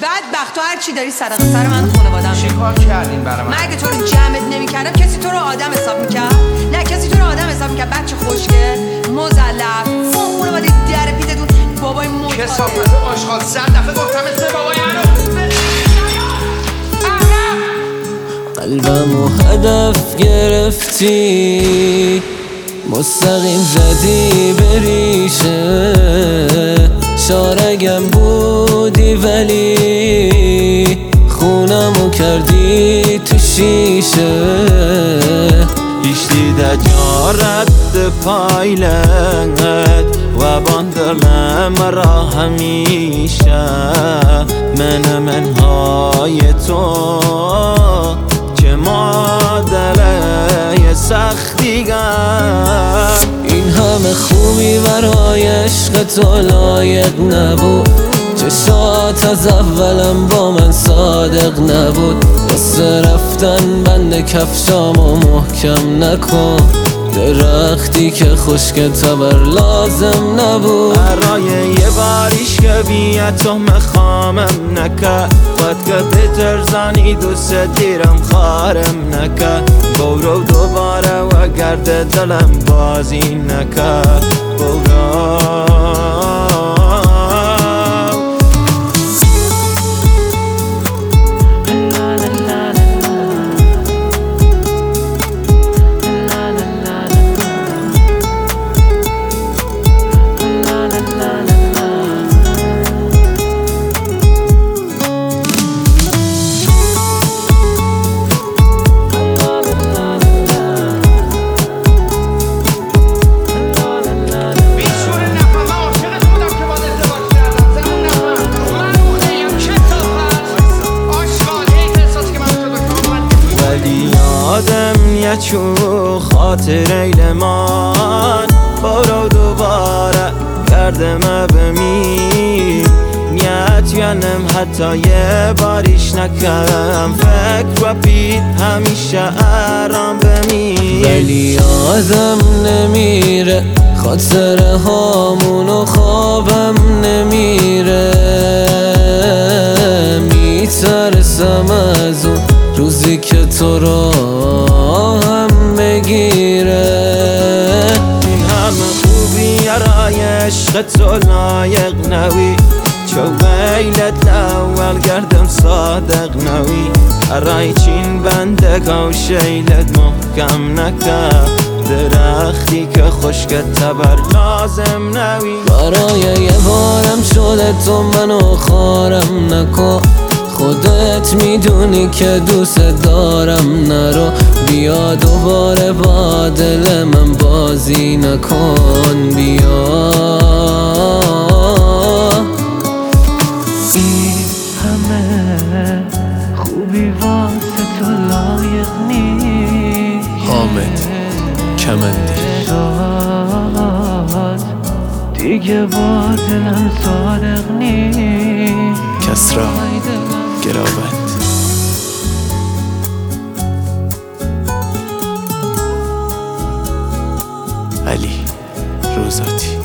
بدبخت تو هر چی داری صدقه سر من خانواده‌ام. چی کار کردین برای من؟ من اگه تو رو جمعت نمی‌کردم کسی تو رو آدم حساب می‌کرد؟ نه کسی تو رو آدم حساب می‌کرد. بچه خوشگل مزلف فون خانواده در پیتتون بابای موت کثافت آشغال 100 دفعه گفتم اسم بابای منو. قلبمو هدف گرفتی مستقیم زدی بریشه شارگم بودی ولی خونمو کردی تو شیشه هیچ دیده جارت پایلت و باندلم را همیشه منهای تو که مادله سختیگر این همه خوبی برای عشق تو لایق نبود چشات از اولم با من صادق نبود واسه رفتن بند کفشامو محکم نکن درختی که خشک تبر لازم نبود برای یه باریش که بیه تو مخامم نکرد باید که بترزانی دوست دیرم خارم نکرد برو دوباره و گرد دلم بازی نکرد برو چو خاطر ایلمان برو دوباره گردم بمیر نیت ینم حتی یه باریش نکردم فکر و پید همیشه ارام بمیر ولی آدم نمیره خاطره هامونو خوابم نمیره میترسم از اون روزی که تو رو هم بگیره این همه خوبی برای عشق تو لایق نوی چو ویلت اول گردم صادق نوی برای چین بنده و شیلت محکم نکرد درختی که خشک تبر لازم نوی برای یه بارم شده تو منو خارم نکن خودت میدونی که دوست دارم نرو بیا دوباره با دل من بازی نکن بیا این همه خوبی واسه تو لایق نیست حامد کمندی شاد دیگه با دلم صادق نیست کسرا گراوند علی روزاتی